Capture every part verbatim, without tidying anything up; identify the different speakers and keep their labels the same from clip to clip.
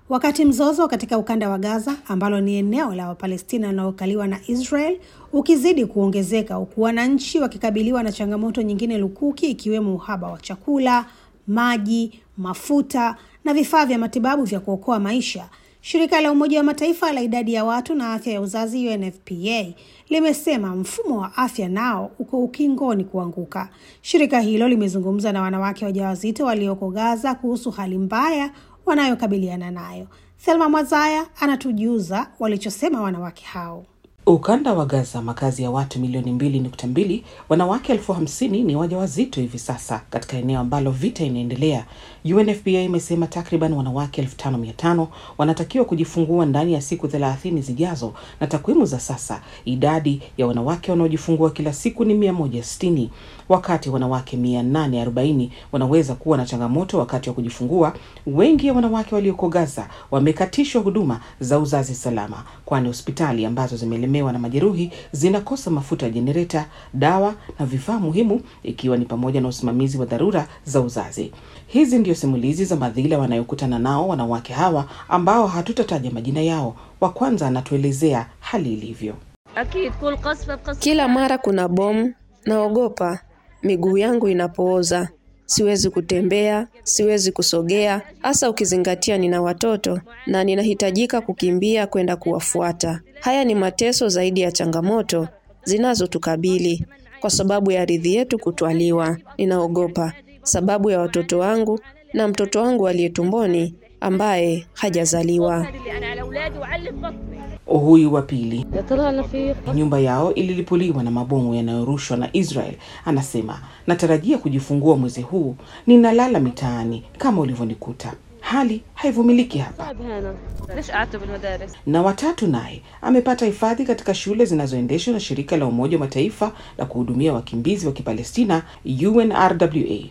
Speaker 1: Wakati mzozo katika ukanda wa Gaza, ambalo ni eneo la Wapalestina linalokaliwa na Israel, ukizidi kuongezeka, huku wananchi wakikabiliwa na changamoto nyingine lukuki ikiwemo uhaba wa chakula, maji, mafuta na vifaa vya matibabu vya kuokoa maisha, shirika la Umoja wa Mataifa la idadi ya watu na afya ya uzazi U N F P A limesema mfumo wa afya nao uko ukingoni kuanguka. Shirika hilo limezungumza na wanawake wajawazito walioko Gaza kuhusu hali mbaya wanayokabiliana nayo. Thelma Mwazaya anatujuza walichosema wanawake hao.
Speaker 2: Ukanda wa Gaza, makazi ya watu milioni mbili nukta mbili, wanawake elfu hamsini ni wajawazito hivi sasa katika eneo ambalo vita inaendelea. U N F P A imesema takriban wanawake elfu tano mia tano wanatakiwa kujifungua ndani ya siku thelathini zijazo, na takwimu za sasa idadi ya wanawake wanaojifungua kila siku ni mia moja sitini. Wakati wanawake mia nane arobaini wanaweza kuwa na changamoto wakati wa kujifungua, wengi ya wanawake walioko Gaza wamekatishwa huduma za uzazi salama, kwani hospitali ambazo zimelemewa na majeruhi zinakosa mafuta ya jenereta, dawa na vifaa muhimu, ikiwa ni pamoja na usimamizi wa dharura za uzazi. Hizi ndio simulizi za madhila wanayokutana nao wanawake hawa ambao hatutataja majina yao. Wa kwanza anatuelezea hali ilivyo.
Speaker 3: Kila mara kuna bomu, naogopa. Miguu yangu inapooza. Siwezi kutembea, siwezi kusogea, hasa ukizingatia nina watoto na ninahitajika kukimbia kwenda kuwafuata. Haya ni mateso zaidi ya changamoto zinazotukabili kwa sababu ya ardhi yetu kutwaliwa. Ninaogopa sababu ya watoto wangu na mtoto wangu aliye tumboni ambaye hajazaliwa.
Speaker 2: Huyu wa pili, nyumba yao ililipuliwa na mabomu yanayorushwa na Israel. Anasema, natarajia kujifungua mwezi huu, ninalala mitaani kama ulivyonikuta. Hali haivumiliki hapa. Na watatu naye amepata hifadhi katika shule zinazoendeshwa na shirika la Umoja wa Mataifa la kuhudumia wakimbizi wa Kipalestina, U N R W A.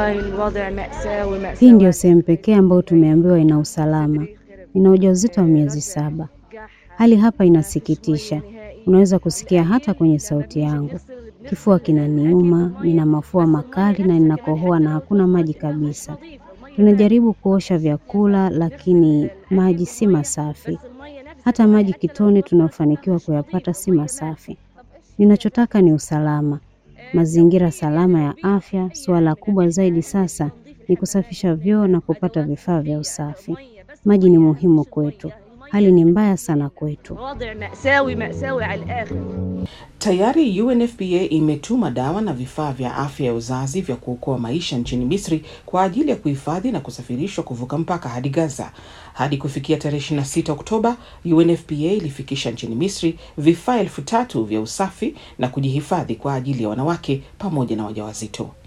Speaker 4: Hii ndio sehemu pekee ambayo tumeambiwa ina usalama. Nina ujauzito wa miezi saba. Hali hapa inasikitisha. Unaweza kusikia hata kwenye sauti yangu. Kifua kinaniuma, nina mafua makali na ninakohoa na hakuna maji kabisa. Tunajaribu kuosha vyakula lakini maji si masafi. Hata maji kitone tunafanikiwa kuyapata si masafi. Ninachotaka ni usalama, mazingira salama ya afya. Suala kubwa zaidi sasa ni kusafisha vyoo na kupata vifaa vya usafi. Maji ni muhimu kwetu. Hali ni mbaya sana kwetu.
Speaker 2: Tayari U N F P A imetuma dawa na vifaa vya afya ya uzazi vya kuokoa maisha nchini Misri kwa ajili ya kuhifadhi na kusafirishwa kuvuka mpaka hadi Gaza. Hadi kufikia tarehe ishirini na sita Oktoba, U N F P A ilifikisha nchini Misri vifaa elfu tatu vya usafi na kujihifadhi kwa ajili ya wanawake pamoja na wajawazito.